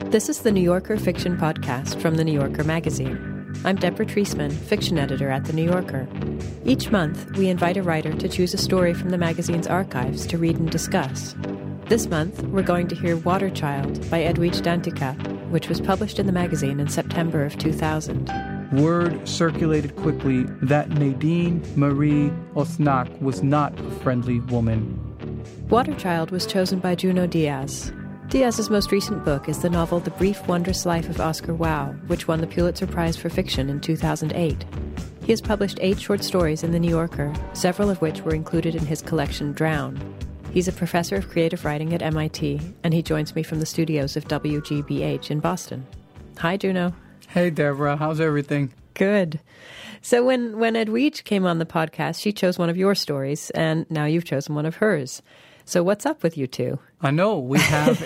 This is the New Yorker Fiction Podcast from The New Yorker magazine. I'm Deborah Treisman, fiction editor at The New Yorker. Each month, we invite a writer to choose a story from the magazine's archives to read and discuss. This month, we're going to hear Waterchild by Edwidge Danticat, which was published in the magazine in September of 2000. Word circulated quickly that Nadine Marie Osnak was not a friendly woman. Waterchild was chosen by Junot Diaz. Diaz's most recent book is the novel The Brief Wondrous Life of Oscar Wilde, which won the Pulitzer Prize for Fiction in 2008. He has published 8 short stories in The New Yorker, several of which were included in his collection Drown. He's a professor of creative writing at MIT, and he joins me from the studios of WGBH in Boston. Hi, Juno. Hey, Deborah. How's everything? Good. So when Edwidge came on the podcast, she chose one of your stories, and now you've chosen one of hers. So what's up with you two? I know we have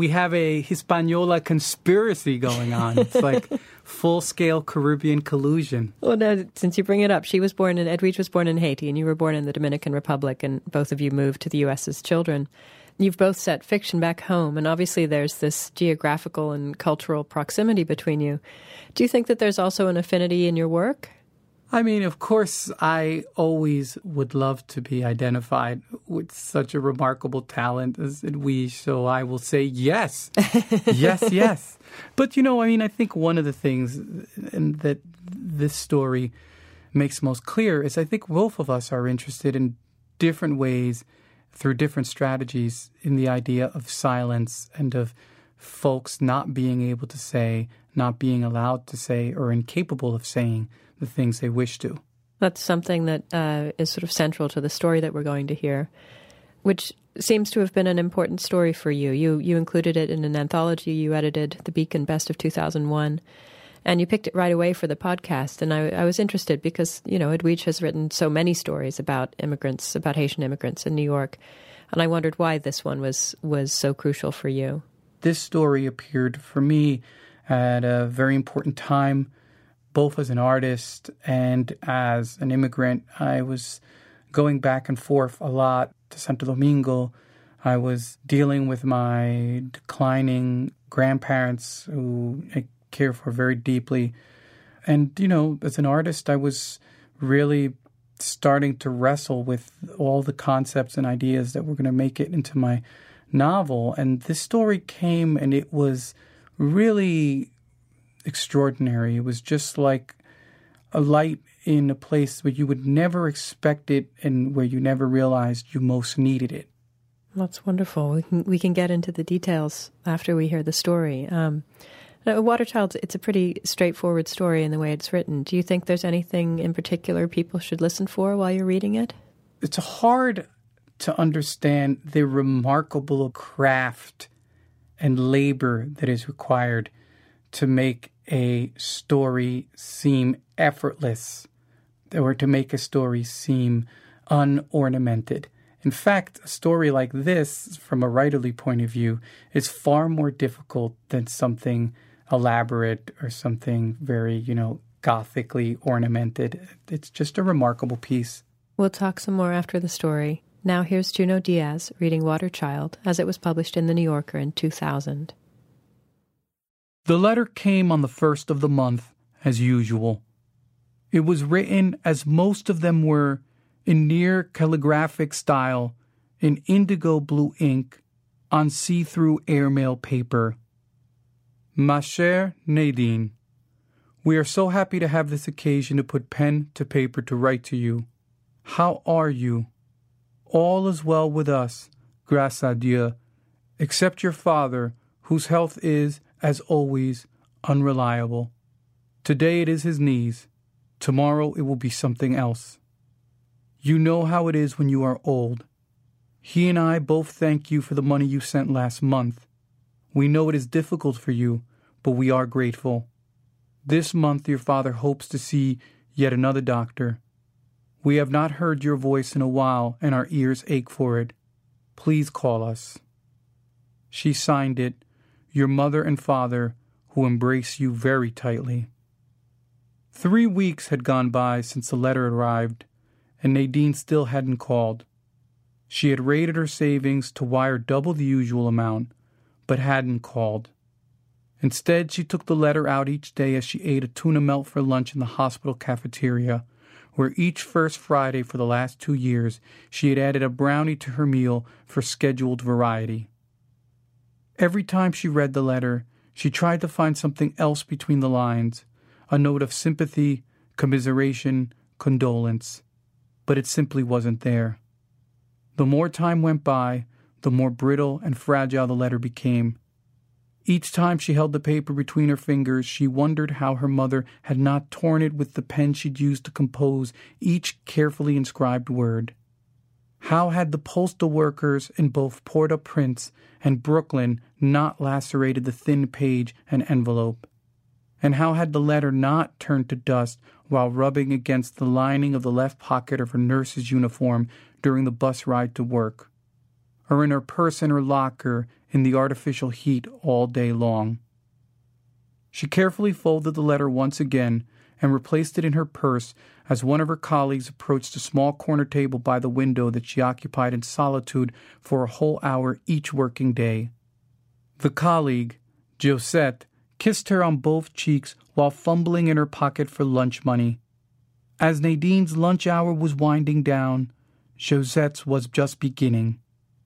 a Hispaniola conspiracy going on. It's like full-scale Caribbean collusion. Well, now, since you bring it up, Edwidge was born in Haiti, and you were born in the Dominican Republic, and both of you moved to the U.S. as children. You've both set fiction back home, and obviously there's this geographical and cultural proximity between you. Do you think that there's also an affinity in your work? I mean, of course, I always would love to be identified with such a remarkable talent as Edwidge, so I will say yes. Yes. But, I think one of the things that this story makes most clear is I think both of us are interested in different ways, through different strategies, in the idea of silence and of folks not being able to say, not being allowed to say, or incapable of saying the things they wish to. That's something that is sort of central to the story that we're going to hear, which seems to have been an important story for you. You included it in an anthology you edited, The Beacon Best of 2001, and you picked it right away for the podcast. And I was interested because, Edwidge has written so many stories about immigrants, about Haitian immigrants in New York, and I wondered why this one was so crucial for you. This story appeared for me at a very important time, both as an artist and as an immigrant. I was going back and forth a lot to Santo Domingo. I was dealing with my declining grandparents who I care for very deeply. And, as an artist, I was really starting to wrestle with all the concepts and ideas that were going to make it into my novel. And this story came, and it was really extraordinary. It was just like a light in a place where you would never expect it and where you never realized you most needed it. That's wonderful. We can get into the details after we hear the story. Waterchild, it's a pretty straightforward story in the way it's written. Do you think there's anything in particular people should listen for while you're reading it? It's hard to understand the remarkable craft and labor that is required to make a story seem effortless or to make a story seem unornamented. In fact, a story like this, from a writerly point of view, is far more difficult than something elaborate or something very, gothically ornamented. It's just a remarkable piece. We'll talk some more after the story. Now here's Junot Diaz reading Waterchild as it was published in The New Yorker in 2000. The letter came on the 1st of the month, as usual. It was written, as most of them were, in near calligraphic style, in indigo blue ink, on see-through airmail paper. Ma chère Nadine, we are so happy to have this occasion to put pen to paper to write to you. How are you? All is well with us, grâce à Dieu, except your father, whose health is, as always, unreliable. Today it is his knees. Tomorrow it will be something else. You know how it is when you are old. He and I both thank you for the money you sent last month. We know it is difficult for you, but we are grateful. This month your father hopes to see yet another doctor. We have not heard your voice in a while, and our ears ache for it. Please call us. She signed it, your mother and father, who embrace you very tightly. 3 weeks had gone by since the letter arrived, and Nadine still hadn't called. She had raided her savings to wire double the usual amount, but hadn't called. Instead, she took the letter out each day as she ate a tuna melt for lunch in the hospital cafeteria, where each first Friday for the last 2 years she had added a brownie to her meal for scheduled variety. Every time she read the letter, she tried to find something else between the lines, a note of sympathy, commiseration, condolence, but it simply wasn't there. The more time went by, the more brittle and fragile the letter became. Each time she held the paper between her fingers, she wondered how her mother had not torn it with the pen she'd used to compose each carefully inscribed word. How had the postal workers in both Port-au-Prince and Brooklyn not lacerated the thin page and envelope? And how had the letter not turned to dust while rubbing against the lining of the left pocket of her nurse's uniform during the bus ride to work, or in her purse in her locker in the artificial heat all day long? She carefully folded the letter once again and replaced it in her purse as one of her colleagues approached a small corner table by the window that she occupied in solitude for a whole hour each working day. The colleague, Josette, kissed her on both cheeks while fumbling in her pocket for lunch money. As Nadine's lunch hour was winding down, Josette's was just beginning.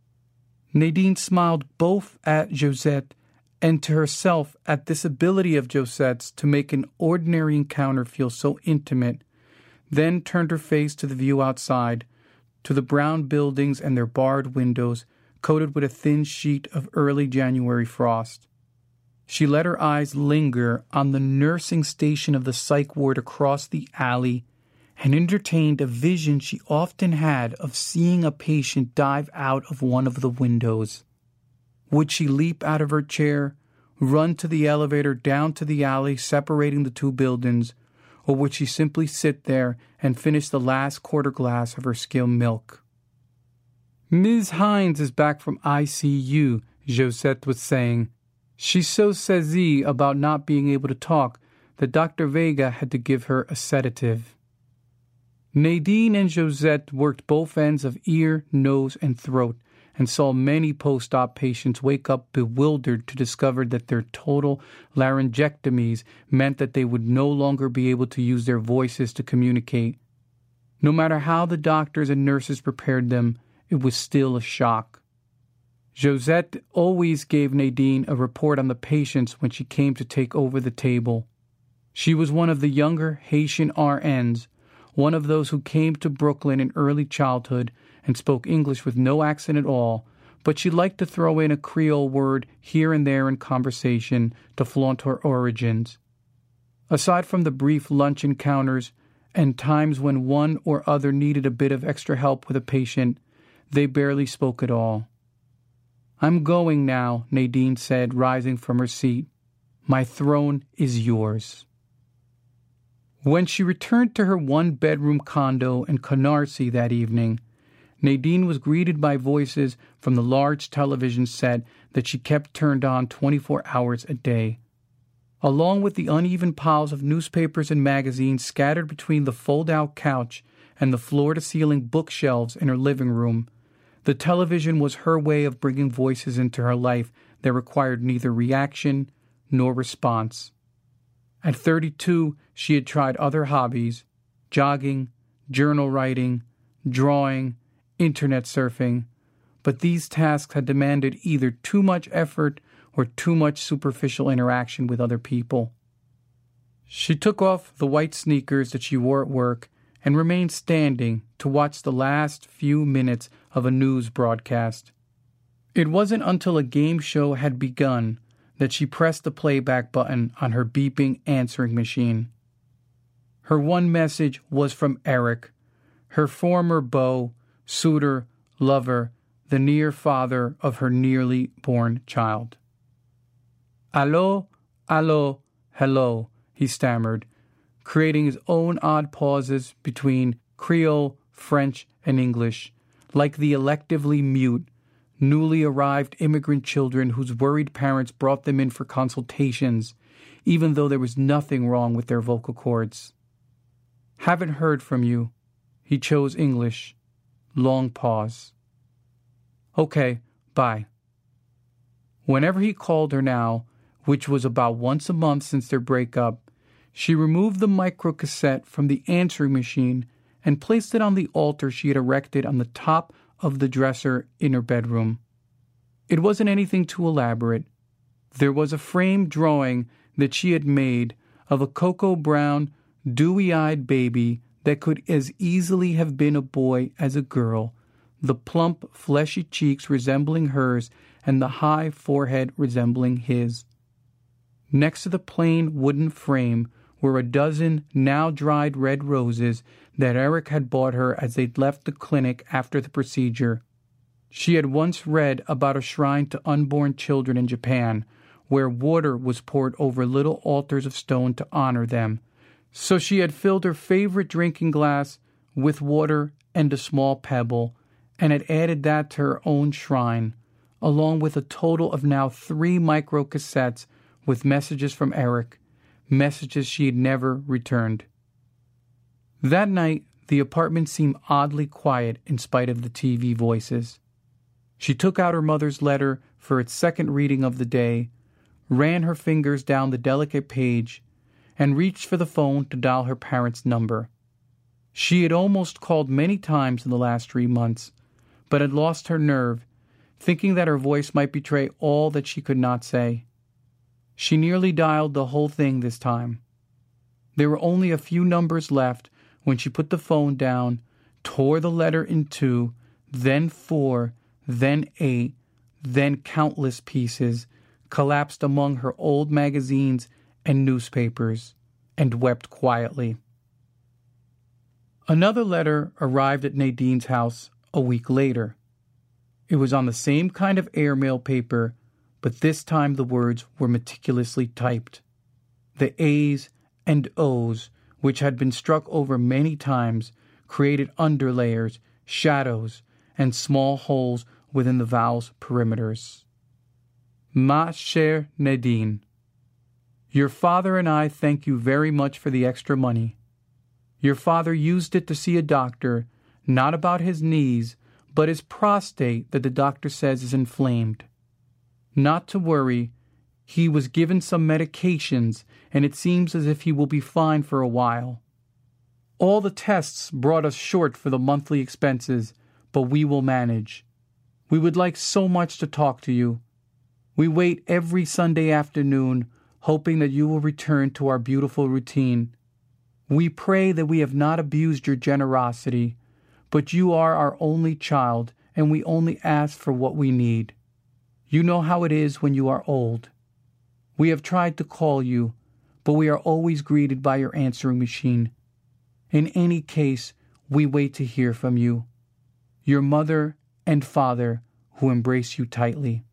Nadine smiled both at Josette and to herself at this ability of Josette's to make an ordinary encounter feel so intimate, then turned her face to the view outside, to the brown buildings and their barred windows coated with a thin sheet of early January frost. She let her eyes linger on the nursing station of the psych ward across the alley and entertained a vision she often had of seeing a patient dive out of one of the windows. Would she leap out of her chair, run to the elevator down to the alley separating the two buildings, or would she simply sit there and finish the last quarter glass of her skim milk? "Ms. Hines is back from ICU," Josette was saying. "She's so saisie about not being able to talk that Dr. Vega had to give her a sedative." Nadine and Josette worked both ends of ear, nose, and throat, and saw many post-op patients wake up bewildered to discover that their total laryngectomies meant that they would no longer be able to use their voices to communicate. No matter how the doctors and nurses prepared them, it was still a shock. Josette always gave Nadine a report on the patients when she came to take over the table. She was one of the younger Haitian RNs, one of those who came to Brooklyn in early childhood and spoke English with no accent at all, but she liked to throw in a Creole word here and there in conversation to flaunt her origins. Aside from the brief lunch encounters and times when one or other needed a bit of extra help with a patient, they barely spoke at all. "I'm going now," Nadine said, rising from her seat. "My throne is yours." When she returned to her one-bedroom condo in Canarsie that evening, Nadine was greeted by voices from the large television set that she kept turned on 24 hours a day. Along with the uneven piles of newspapers and magazines scattered between the fold-out couch and the floor-to-ceiling bookshelves in her living room, the television was her way of bringing voices into her life that required neither reaction nor response. At 32, she had tried other hobbies: jogging, journal writing, drawing, internet surfing, but these tasks had demanded either too much effort or too much superficial interaction with other people. She took off the white sneakers that she wore at work and remained standing to watch the last few minutes of a news broadcast. It wasn't until a game show had begun that she pressed the playback button on her beeping answering machine. Her one message was from Eric, her former beau, suitor, lover, the near father of her nearly born child. "Allo, allo, hello," he stammered, creating his own odd pauses between Creole, French, and English, like the electively mute, newly arrived immigrant children whose worried parents brought them in for consultations, even though there was nothing wrong with their vocal cords. "Haven't heard from you." He chose English. Long pause. "Okay, bye." Whenever he called her now, which was about once a month since their breakup, she removed the microcassette from the answering machine and placed it on the altar she had erected on the top of the dresser in her bedroom. It wasn't anything too elaborate. There was a framed drawing that she had made of a cocoa brown, dewy-eyed baby that could as easily have been a boy as a girl, the plump, fleshy cheeks resembling hers and the high forehead resembling his. Next to the plain wooden frame were a dozen now dried red roses that Eric had bought her as they'd left the clinic after the procedure. She had once read about a shrine to unborn children in Japan, where water was poured over little altars of stone to honor them. So she had filled her favorite drinking glass with water and a small pebble, and had added that to her own shrine, along with a total of now 3 microcassettes with messages from Eric, messages she had never returned. That night, the apartment seemed oddly quiet in spite of the TV voices. She took out her mother's letter for its second reading of the day, ran her fingers down the delicate page, and reached for the phone to dial her parents' number. She had almost called many times in the last 3 months, but had lost her nerve, thinking that her voice might betray all that she could not say. She nearly dialed the whole thing this time. There were only a few numbers left when she put the phone down, tore the letter in 2, then 4, then 8, then countless pieces, collapsed among her old magazines and newspapers, and wept quietly. Another letter arrived at Nadine's house a week later. It was on the same kind of airmail paper, but this time the words were meticulously typed. The A's and O's, which had been struck over many times, created underlayers, shadows, and small holes within the vowel's perimeters. Ma chère Nadine, your father and I thank you very much for the extra money. Your father used it to see a doctor, not about his knees, but his prostate that the doctor says is inflamed. Not to worry, he was given some medications, and it seems as if he will be fine for a while. All the tests brought us short for the monthly expenses, but we will manage. We would like so much to talk to you. We wait every Sunday afternoon, hoping that you will return to our beautiful routine. We pray that we have not abused your generosity, but you are our only child, and we only ask for what we need. You know how it is when you are old. We have tried to call you, but we are always greeted by your answering machine. In any case, we wait to hear from you. Your mother and father, who embrace you tightly.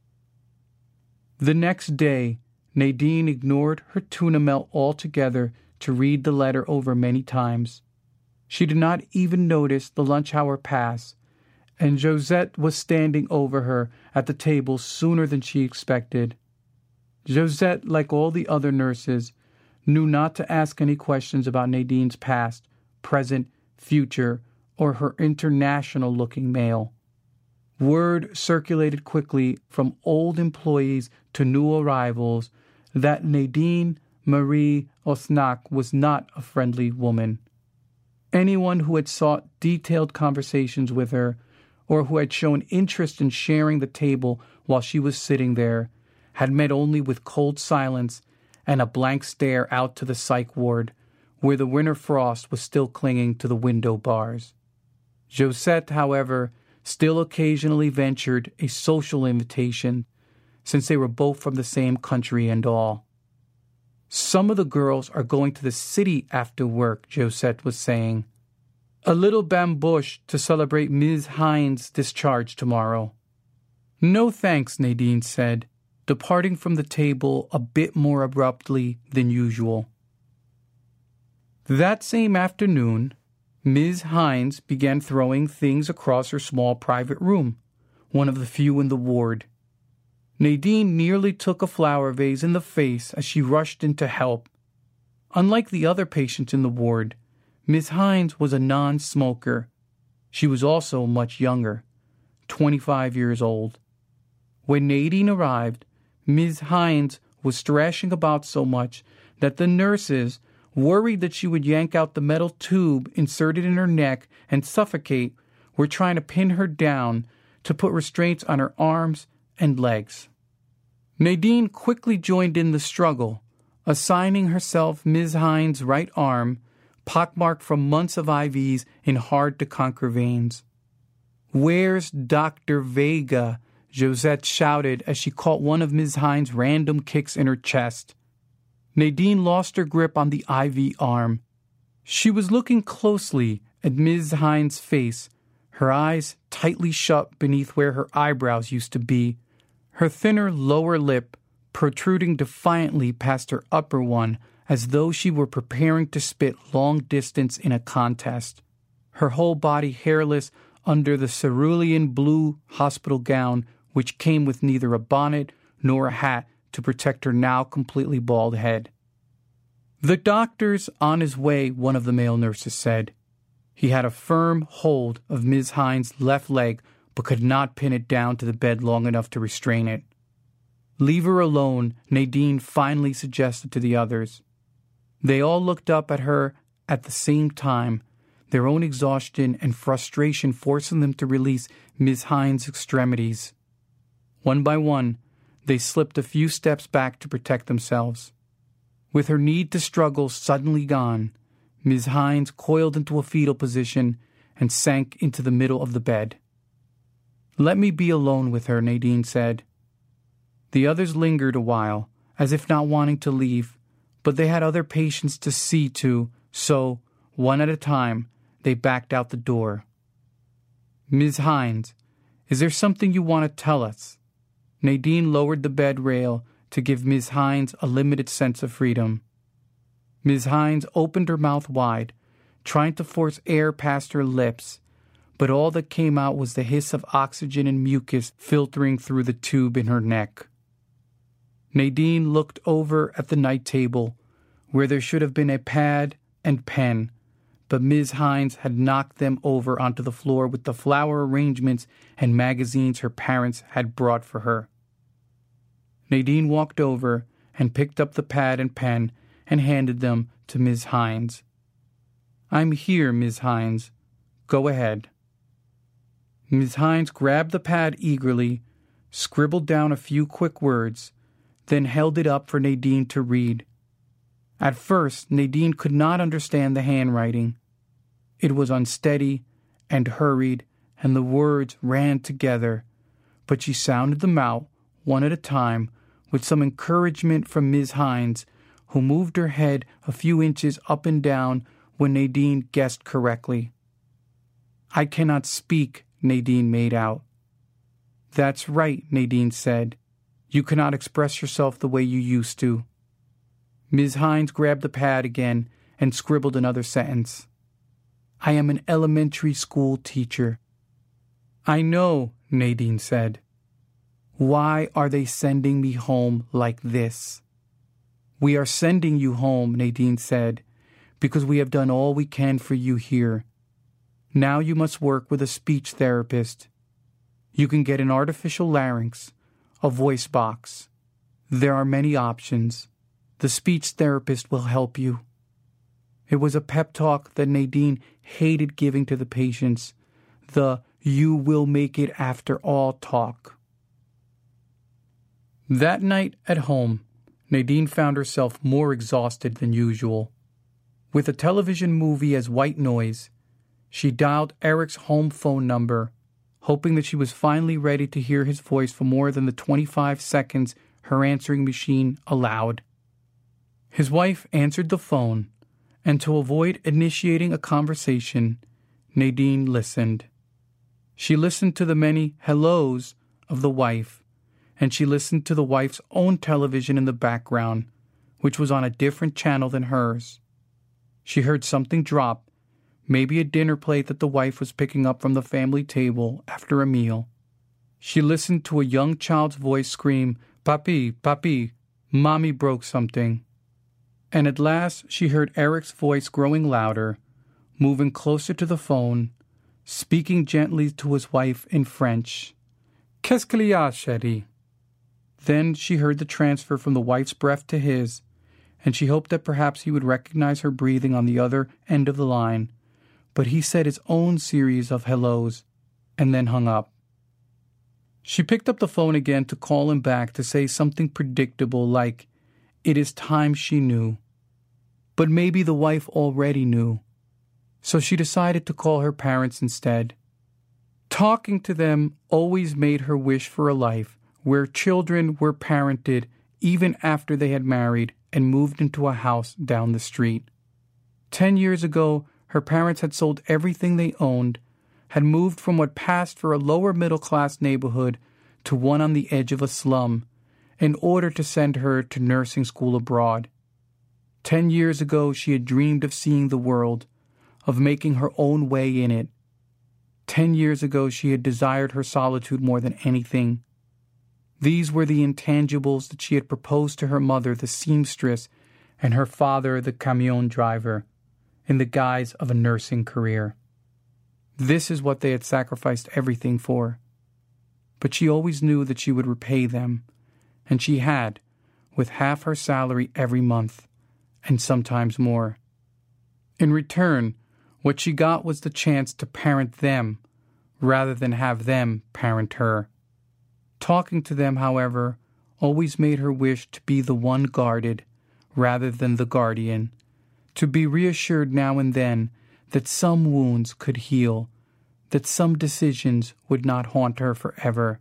The next day, Nadine ignored her tuna melt altogether to read the letter over many times. She did not even notice the lunch hour pass, and Josette was standing over her at the table sooner than she expected. Josette, like all the other nurses, knew not to ask any questions about Nadine's past, present, future, or her international-looking mail. Word circulated quickly from old employees to new arrivals that Nadine Marie Osnack was not a friendly woman. Anyone who had sought detailed conversations with her, or who had shown interest in sharing the table while she was sitting there, had met only with cold silence and a blank stare out to the psych ward, where the winter frost was still clinging to the window bars. Josette, however, still occasionally ventured a social invitation, since they were both from the same country and all. Some of the girls are going to the city after work, Josette was saying. A little bamboche to celebrate Ms. Hines' discharge tomorrow. No thanks, Nadine said, departing from the table a bit more abruptly than usual. That same afternoon, Ms. Hines began throwing things across her small private room, one of the few in the ward. Nadine nearly took a flower vase in the face as she rushed in to help. Unlike the other patients in the ward, Ms. Hines was a non-smoker. She was also much younger, 25 years old. When Nadine arrived, Ms. Hines was thrashing about so much that the nurses, worried that she would yank out the metal tube inserted in her neck and suffocate, were trying to pin her down to put restraints on her arms and legs. Nadine quickly joined in the struggle, assigning herself Ms. Hines' right arm, pockmarked from months of IVs in hard-to-conquer veins. "Where's Dr. Vega?" Josette shouted as she caught one of Ms. Hines' random kicks in her chest. Nadine lost her grip on the IV arm. She was looking closely at Ms. Hines' face, her eyes tightly shut beneath where her eyebrows used to be, her thinner lower lip protruding defiantly past her upper one as though she were preparing to spit long distance in a contest, her whole body hairless under the cerulean blue hospital gown which came with neither a bonnet nor a hat to protect her now completely bald head. "The doctor's on his way," one of the male nurses said. He had a firm hold of Ms. Hines' left leg but could not pin it down to the bed long enough to restrain it. "Leave her alone," Nadine finally suggested to the others. They all looked up at her at the same time, their own exhaustion and frustration forcing them to release Ms. Hines' extremities. One by one, they slipped a few steps back to protect themselves. With her need to struggle suddenly gone, Ms. Hines coiled into a fetal position and sank into the middle of the bed. "Let me be alone with her," Nadine said. The others lingered a while, as if not wanting to leave, but they had other patients to see to, so, one at a time, they backed out the door. "Ms. Hines, is there something you want to tell us?" Nadine lowered the bed rail to give Ms. Hines a limited sense of freedom. Ms. Hines opened her mouth wide, trying to force air past her lips, but all that came out was the hiss of oxygen and mucus filtering through the tube in her neck. Nadine looked over at the night table, where there should have been a pad and pen, but Ms. Hines had knocked them over onto the floor with the flower arrangements and magazines her parents had brought for her. Nadine walked over and picked up the pad and pen and handed them to Ms. Hines. "I'm here, Ms. Hines. Go ahead." Ms. Hines grabbed the pad eagerly, scribbled down a few quick words, then held it up for Nadine to read. At first, Nadine could not understand the handwriting. It was unsteady and hurried, and the words ran together, but she sounded them out, one at a time, with some encouragement from Ms. Hines, who moved her head a few inches up and down when Nadine guessed correctly. "I cannot speak," Nadine made out. "That's right," Nadine said. "You cannot express yourself the way you used to." Ms. Hines grabbed the pad again and scribbled another sentence. "I am an elementary school teacher." "I know," Nadine said. "Why are they sending me home like this?" "We are sending you home," Nadine said, "because we have done all we can for you here. Now you must work with a speech therapist. You can get an artificial larynx, a voice box. There are many options. The speech therapist will help you." It was a pep talk that Nadine hated giving to the patients, the "you will make it after all" talk. That night at home, Nadine found herself more exhausted than usual. With a television movie as white noise, she dialed Eric's home phone number, hoping that she was finally ready to hear his voice for more than the 25 seconds her answering machine allowed. His wife answered the phone, and to avoid initiating a conversation, Nadine listened. She listened to the many hellos of the wife, and she listened to the wife's own television in the background, which was on a different channel than hers. She heard something drop, maybe a dinner plate that the wife was picking up from the family table after a meal. She listened to a young child's voice scream, "Papi, papi, mommy broke something." And at last she heard Eric's voice growing louder, moving closer to the phone, speaking gently to his wife in French. "Qu'est-ce qu'il y a, chérie?" Then she heard the transfer from the wife's breath to his, and she hoped that perhaps he would recognize her breathing on the other end of the line. But he said his own series of hellos, and then hung up. She picked up the phone again to call him back to say something predictable like, it is time she knew. But maybe the wife already knew. So she decided to call her parents instead. Talking to them always made her wish for a life where children were parented even after they had married and moved into a house down the street. 10 years ago, her parents had sold everything they owned, had moved from what passed for a lower middle-class neighborhood to one on the edge of a slum in order to send her to nursing school abroad. 10 years ago, she had dreamed of seeing the world, of making her own way in it. 10 years ago, she had desired her solitude more than anything. These were the intangibles that she had proposed to her mother, the seamstress, and her father, the camion driver, in the guise of a nursing career. This is what they had sacrificed everything for. But she always knew that she would repay them, and she had, with half her salary every month, and sometimes more. In return, what she got was the chance to parent them, rather than have them parent her. Talking to them, however, always made her wish to be the one guarded, rather than the guardian, to be reassured now and then that some wounds could heal, that some decisions would not haunt her forever.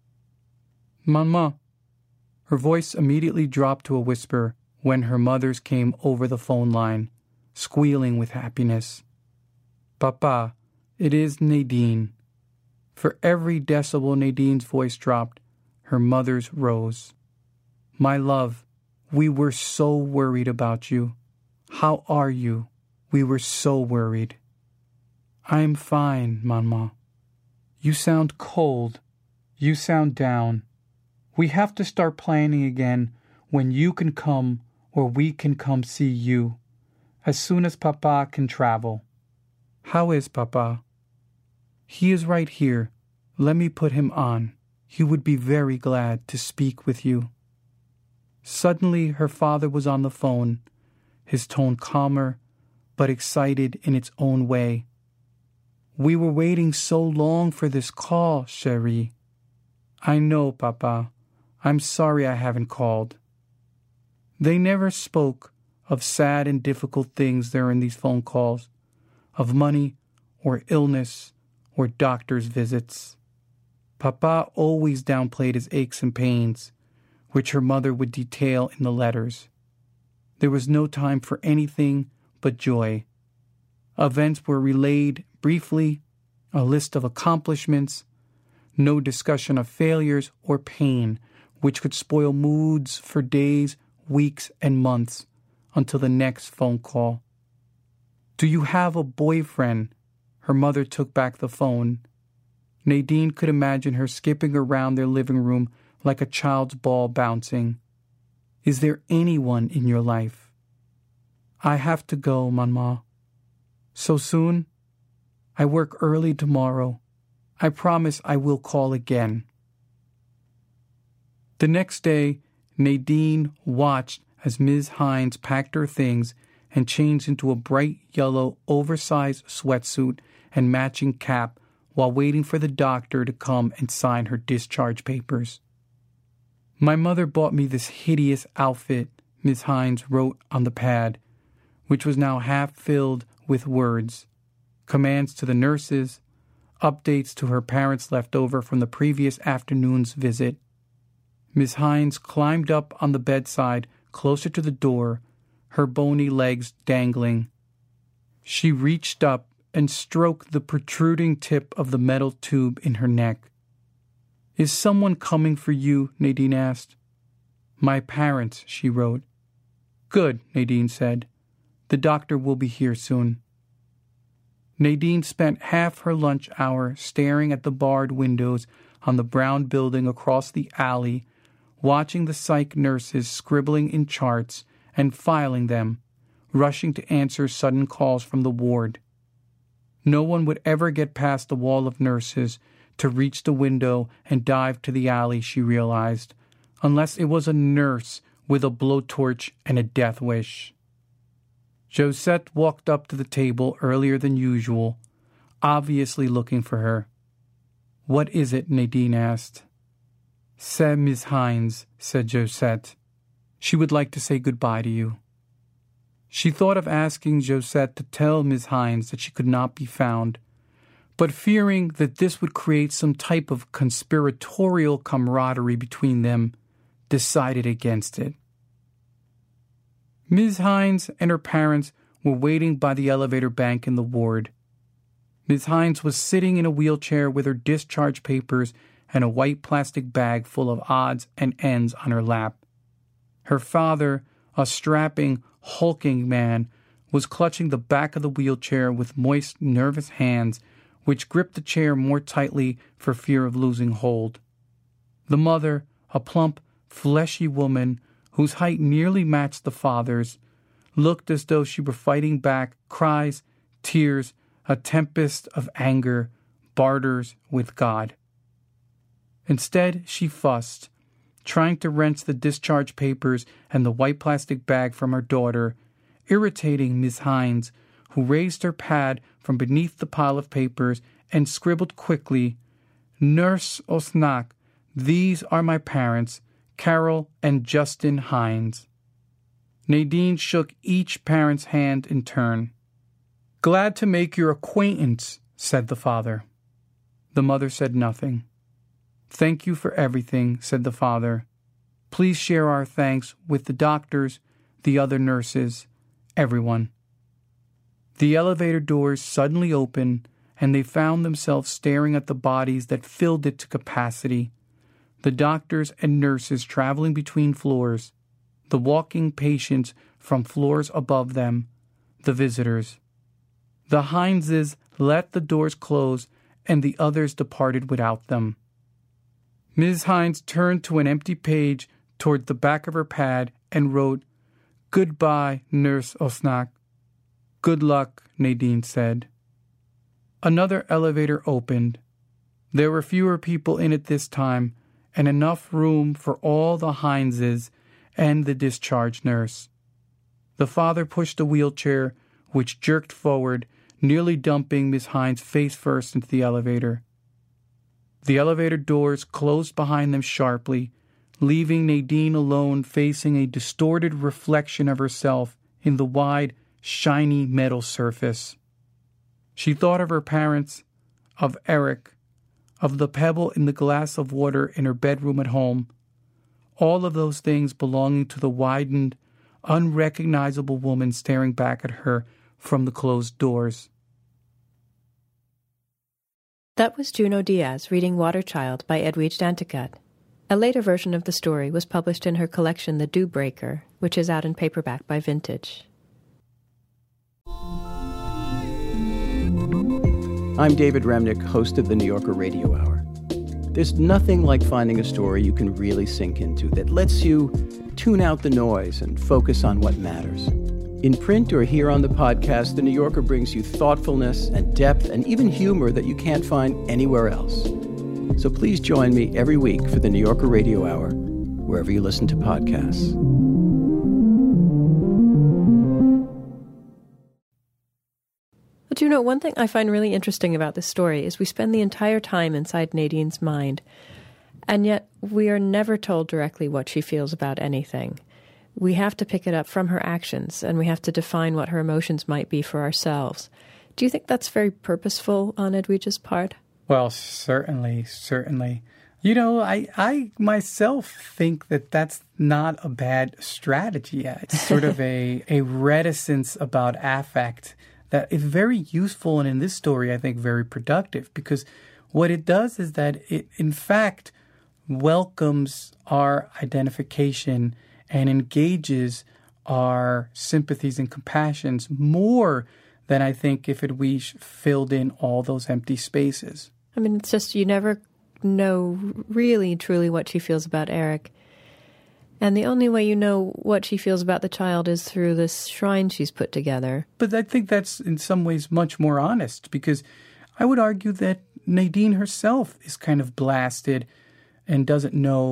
Mama. Her voice immediately dropped to a whisper when her mother's came over the phone line, squealing with happiness. Papa, it is Nadine. For every decibel Nadine's voice dropped, her mother's rose. My love, we were so worried about you. How are you? We were so worried. I am fine, Mama. You sound cold. You sound down. We have to start planning again when you can come or we can come see you, as soon as Papa can travel. How is Papa? He is right here. Let me put him on. He would be very glad to speak with you. Suddenly her father was on the phone, his tone calmer, but excited in its own way. We were waiting so long for this call, chérie. I know, Papa. I'm sorry I haven't called. They never spoke of sad and difficult things during these phone calls, of money or illness or doctor's visits. Papa always downplayed his aches and pains, which her mother would detail in the letters. There was no time for anything but joy. Events were relayed briefly, a list of accomplishments, no discussion of failures or pain, which could spoil moods for days, weeks, and months until the next phone call. Do you have a boyfriend? Her mother took back the phone. Nadine could imagine her skipping around their living room like a child's ball bouncing. Is there anyone in your life? I have to go, Mama. So soon? I work early tomorrow. I promise I will call again. The next day, Nadine watched as Ms. Hines packed her things and changed into a bright yellow oversized sweatsuit and matching cap while waiting for the doctor to come and sign her discharge papers. My mother bought me this hideous outfit, Ms. Hines wrote on the pad, which was now half filled with words, commands to the nurses, updates to her parents left over from the previous afternoon's visit. Ms. Hines climbed up on the bedside closer to the door, her bony legs dangling. She reached up and stroked the protruding tip of the metal tube in her neck. Is someone coming for you? Nadine asked. My parents, she wrote. Good, Nadine said. The doctor will be here soon. Nadine spent half her lunch hour staring at the barred windows on the brown building across the alley, watching the psych nurses scribbling in charts and filing them, rushing to answer sudden calls from the ward. No one would ever get past the wall of nurses to reach the window and dive to the alley, she realized, unless it was a nurse with a blowtorch and a death wish. Josette walked up to the table earlier than usual, obviously looking for her. "What is it?" Nadine asked. "C'est Miss Hines," said Josette. "She would like to say goodbye to you." She thought of asking Josette to tell Miss Hines that she could not be found, but fearing that this would create some type of conspiratorial camaraderie between them, decided against it. Miss Hines and her parents were waiting by the elevator bank in the ward. Miss Hines was sitting in a wheelchair with her discharge papers and a white plastic bag full of odds and ends on her lap. Her father, a strapping, hulking man, was clutching the back of the wheelchair with moist, nervous hands, which gripped the chair more tightly for fear of losing hold. The mother, a plump, fleshy woman whose height nearly matched the father's, looked as though she were fighting back cries, tears, a tempest of anger, barters with God. Instead, she fussed, trying to wrench the discharge papers and the white plastic bag from her daughter, irritating Miss Hines, who raised her pad from beneath the pile of papers and scribbled quickly, "Nurse Osnak, these are my parents, Carol and Justin Hines." Nadine shook each parent's hand in turn. "Glad to make your acquaintance," said the father. The mother said nothing. "Thank you for everything," said the father. "Please share our thanks with the doctors, the other nurses, everyone." The elevator doors suddenly opened, and they found themselves staring at the bodies that filled it to capacity. The doctors and nurses traveling between floors, the walking patients from floors above them, the visitors. The Hineses let the doors close, and the others departed without them. Ms. Hines turned to an empty page toward the back of her pad and wrote, "Goodbye, Nurse Osnak." "Good luck," Nadine said. Another elevator opened. There were fewer people in it this time, and enough room for all the Hineses and the discharge nurse. The father pushed a wheelchair, which jerked forward, nearly dumping Miss Hines face first into the elevator. The elevator doors closed behind them sharply, leaving Nadine alone facing a distorted reflection of herself in the wide, shiny metal surface. She thought of her parents, of Eric, of the pebble in the glass of water in her bedroom at home, all of those things belonging to the widened, unrecognizable woman staring back at her from the closed doors. That was Junot Diaz reading Water Child by Edwidge Danticat. A later version of the story was published in her collection The Dew Breaker, which is out in paperback by Vintage. I'm David Remnick, host of the New Yorker Radio Hour. There's nothing like finding a story you can really sink into that lets you tune out the noise and focus on what matters. In print or here on the podcast, The New Yorker brings you thoughtfulness and depth and even humor that you can't find anywhere else. So please join me every week for the New Yorker Radio Hour, wherever you listen to podcasts. But you know, one thing I find really interesting about this story is we spend the entire time inside Nadine's mind, and yet we are never told directly what she feels about anything. We have to pick it up from her actions, and we have to define what her emotions might be for ourselves. Do you think that's very purposeful on Edwidge's part? Well, certainly. You know, I myself think that that's not a bad strategy. It's sort of a reticence about affect that is very useful, and in this story, I think, very productive, because what it does is that it, in fact, welcomes our identification and engages our sympathies and compassions more than I think if we filled in all those empty spaces. I mean, it's just you never know really, truly what she feels about Eric. And the only way you know what she feels about the child is through this shrine she's put together. But I think that's in some ways much more honest, because I would argue that Nadine herself is kind of blasted and doesn't know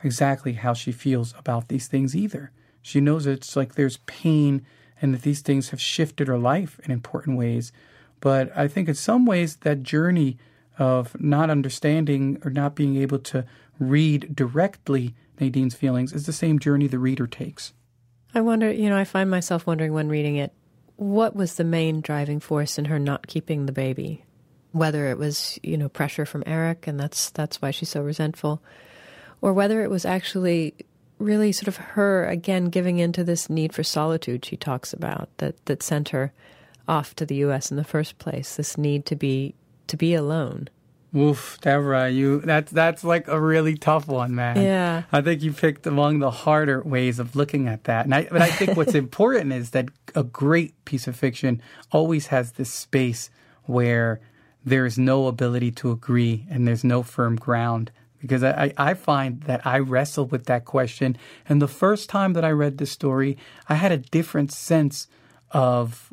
exactly how she feels about these things either. She knows it's like there's pain and that these things have shifted her life in important ways. But I think in some ways that journey of not understanding or not being able to read directly Nadine's feelings is the same journey the reader takes. I wonder, I find myself wondering when reading it, what was the main driving force in her not keeping the baby? Whether it was, pressure from Eric, and that's why she's so resentful, or whether it was actually really sort of her, again, giving into this need for solitude she talks about that sent her off to the U.S. in the first place, this need to be alone. Oof, Deborah, that's like a really tough one, man. Yeah. I think you picked among the harder ways of looking at that. But I think what's important is that a great piece of fiction always has this space where there is no ability to agree and there's no firm ground. Because I find that I wrestle with that question. And the first time that I read this story, I had a different sense of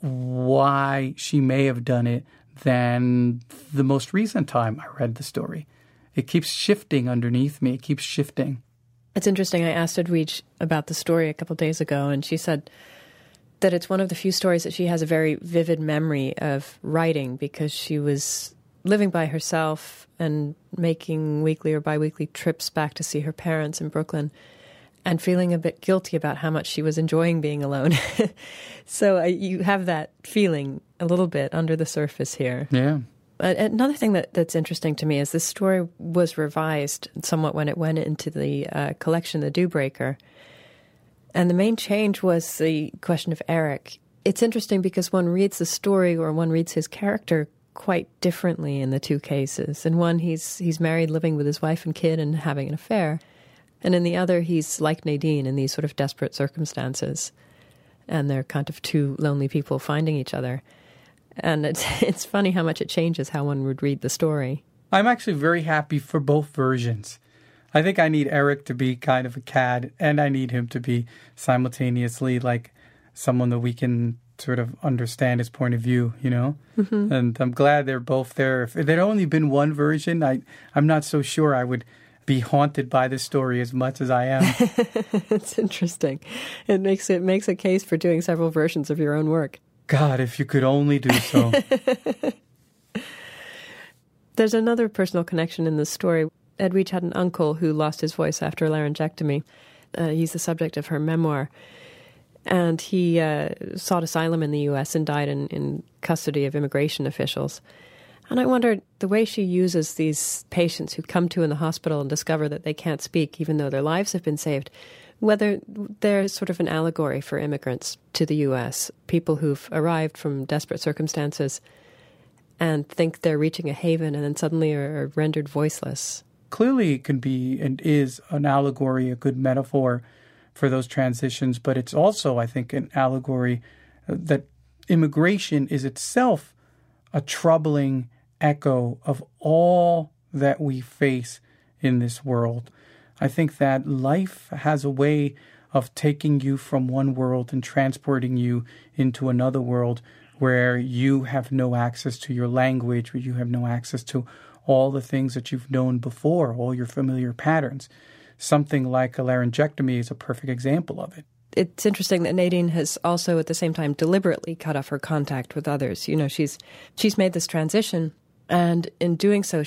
why she may have done it than the most recent time I read the story. It keeps shifting underneath me. It keeps shifting. It's interesting. I asked Edwidge about the story a couple of days ago, and she said that it's one of the few stories that she has a very vivid memory of writing because she was living by herself and making weekly or biweekly trips back to see her parents in Brooklyn and feeling a bit guilty about how much she was enjoying being alone. So you have that feeling a little bit under the surface here. Yeah. Another thing that's interesting to me is this story was revised somewhat when it went into the collection, The Dewbreaker. And the main change was the question of Eric. It's interesting because one reads the story or one reads his character quite differently in the two cases. In one, he's married, living with his wife and kid and having an affair. And in the other, he's like Nadine in these sort of desperate circumstances. And they're kind of two lonely people finding each other. And it's funny how much it changes how one would read the story. I'm actually very happy for both versions. I think I need Eric to be kind of a cad, and I need him to be simultaneously like someone that we can sort of understand his point of view, Mm-hmm. And I'm glad they're both there. If there'd only been one version, I'm not so sure I would be haunted by this story as much as I am. It's interesting. It makes a case for doing several versions of your own work. God, if you could only do so. There's another personal connection in this story. Edwidge had an uncle who lost his voice after a laryngectomy. He's the subject of her memoir. And he sought asylum in the U.S. and died in custody of immigration officials. And I wondered, the way she uses these patients who come to in the hospital and discover that they can't speak, even though their lives have been saved, whether they're sort of an allegory for immigrants to the U.S., people who've arrived from desperate circumstances and think they're reaching a haven and then suddenly are rendered voiceless. Clearly it can be and is an allegory, a good metaphor for those transitions, but it's also, I think, an allegory that immigration is itself a troubling echo of all that we face in this world. I think that life has a way of taking you from one world and transporting you into another world where you have no access to your language, where you have no access to all the things that you've known before, all your familiar patterns. Something like a laryngectomy is a perfect example of it. It's interesting that Nadine has also at the same time deliberately cut off her contact with others. She's made this transition, and in doing so,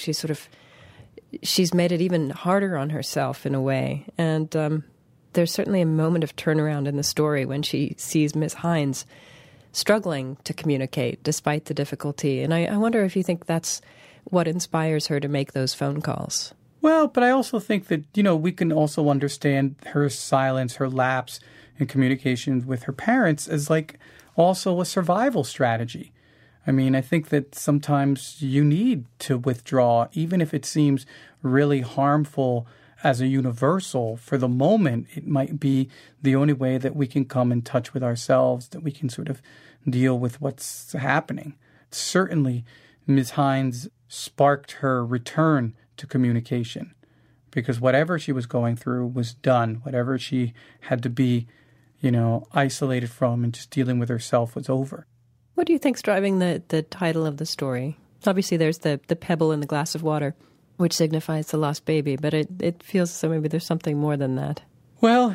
she's made it even harder on herself in a way. And there's certainly a moment of turnaround in the story when she sees Miss Hines struggling to communicate despite the difficulty. And I wonder if you think that's what inspires her to make those phone calls. Well, but I also think that, we can also understand her silence, her lapse in communication with her parents as like also a survival strategy. I mean, I think that sometimes you need to withdraw, even if it seems really harmful as a universal. For the moment, it might be the only way that we can come in touch with ourselves, that we can sort of deal with what's happening. Certainly, Ms. Hines sparked her return to communication because whatever she was going through was done. Whatever she had to be, isolated from and just dealing with herself was over. What do you think's driving the title of the story? Obviously, there's the pebble in the glass of water. which signifies the lost baby, but it feels so maybe there's something more than that. Well,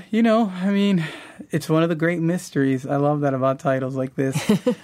it's one of the great mysteries. I love that about titles like this.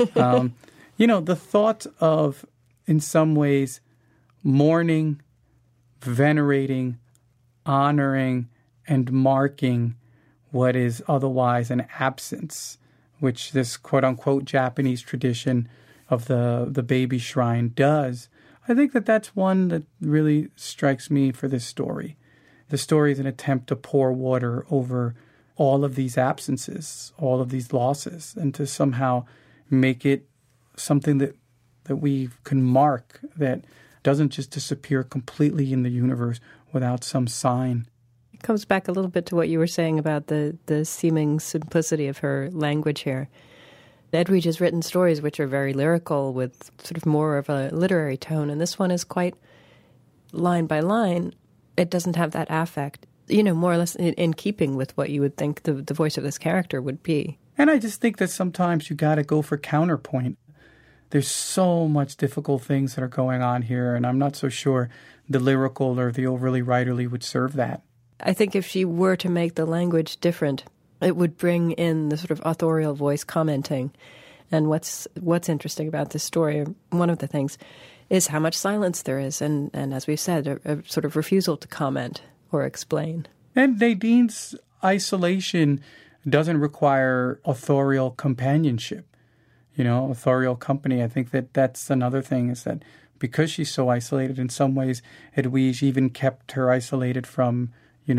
The thought of, in some ways, mourning, venerating, honoring, and marking what is otherwise an absence, which this quote-unquote Japanese tradition of the baby shrine does. I think that's one that really strikes me for this story. The story is an attempt to pour water over all of these absences, all of these losses, and to somehow make it something that we can mark, that doesn't just disappear completely in the universe without some sign. It comes back a little bit to what you were saying about the seeming simplicity of her language here. Edwidge has written stories which are very lyrical with sort of more of a literary tone, and this one is quite line by line. It doesn't have that affect, more or less in keeping with what you would think the voice of this character would be. And I just think that sometimes you got to go for counterpoint. There's so much difficult things that are going on here, and I'm not so sure the lyrical or the overly writerly would serve that. I think if she were to make the language different, it would bring in the sort of authorial voice commenting. And what's interesting about this story, one of the things, is how much silence there is, and as we've said, a sort of refusal to comment or explain. And Nadine's isolation doesn't require authorial companionship, authorial company. I think that's another thing, is that because she's so isolated, in some ways, Edwidge even kept her isolated from,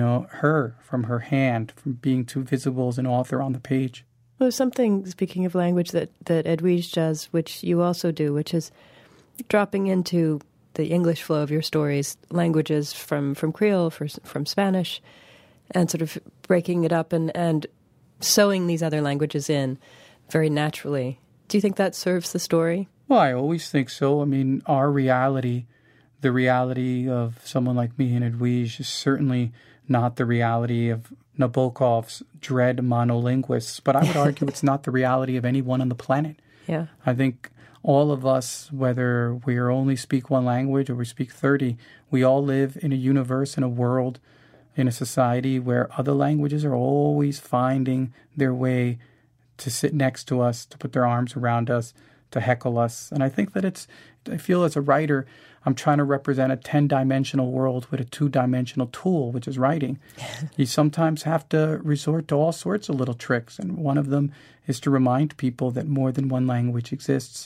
from her hand, from being too visible as an author on the page. Well, there's something, speaking of language, that Edwidge does, which you also do, which is dropping into the English flow of your stories languages from Creole, from Spanish, and sort of breaking it up and sewing these other languages in very naturally. Do you think that serves the story? Well, I always think so. Our reality, the reality of someone like me and Edwidge, is certainly not the reality of Nabokov's dread monolinguists, but I would argue it's not the reality of anyone on the planet. Yeah. I think all of us, whether we only speak one language or we speak 30, we all live in a universe, in a world, in a society where other languages are always finding their way to sit next to us, to put their arms around us, to heckle us. And I think that I feel as a writer, I'm trying to represent a 10-dimensional world with a 2-dimensional tool, which is writing. You sometimes have to resort to all sorts of little tricks, and one of them is to remind people that more than one language exists.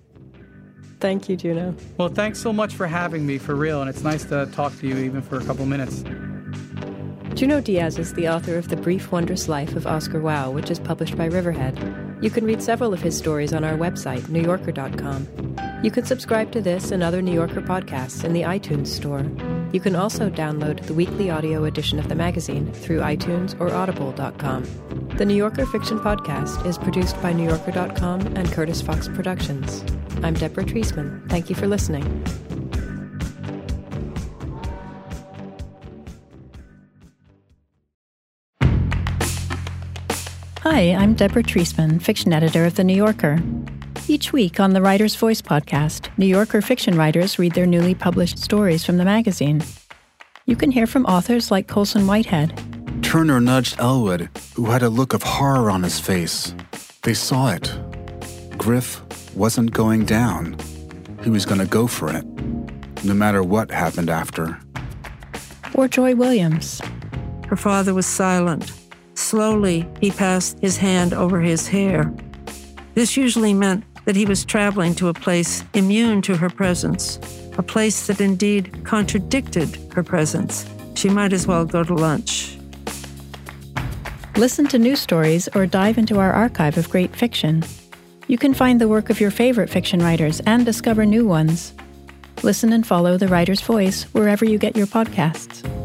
Thank you, Juno. Well, thanks so much for having me, for real, and it's nice to talk to you even for a couple minutes. Junot Díaz is the author of The Brief Wondrous Life of Oscar Wilde, which is published by Riverhead. You can read several of his stories on our website, newyorker.com. You can subscribe to this and other New Yorker podcasts in the iTunes store. You can also download the weekly audio edition of the magazine through iTunes or audible.com. The New Yorker Fiction Podcast is produced by newyorker.com and Curtis Fox Productions. I'm Deborah Treisman. Thank you for listening. Hi, I'm Deborah Treisman, fiction editor of The New Yorker. Each week on the Writer's Voice podcast, New Yorker fiction writers read their newly published stories from the magazine. You can hear from authors like Colson Whitehead. Turner nudged Elwood, who had a look of horror on his face. They saw it. Griff wasn't going down. He was going to go for it, no matter what happened after. Or Joy Williams. Her father was silent. Slowly, he passed his hand over his hair. This usually meant that he was traveling to a place immune to her presence, a place that indeed contradicted her presence. She might as well go to lunch. Listen to new stories or dive into our archive of great fiction. You can find the work of your favorite fiction writers and discover new ones. Listen and follow The Writer's Voice wherever you get your podcasts.